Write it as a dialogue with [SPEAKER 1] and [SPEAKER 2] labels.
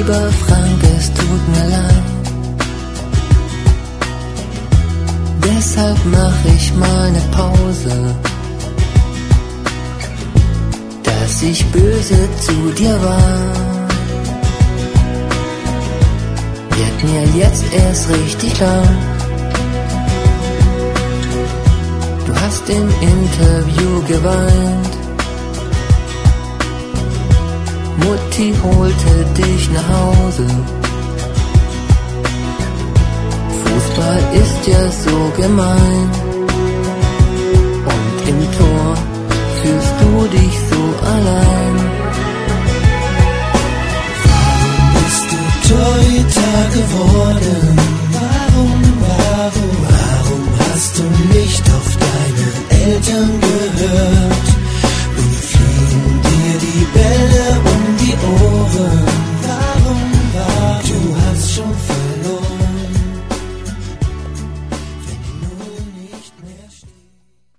[SPEAKER 1] Lieber Frank, es tut mir leid. Deshalb mach ich mal ne Pause, dass ich böse zu dir war. Wird mir jetzt erst richtig klar. Du hast im Interview geweint, Mutti holte dich nach Hause. Fußball ist ja so gemein, und im Tor fühlst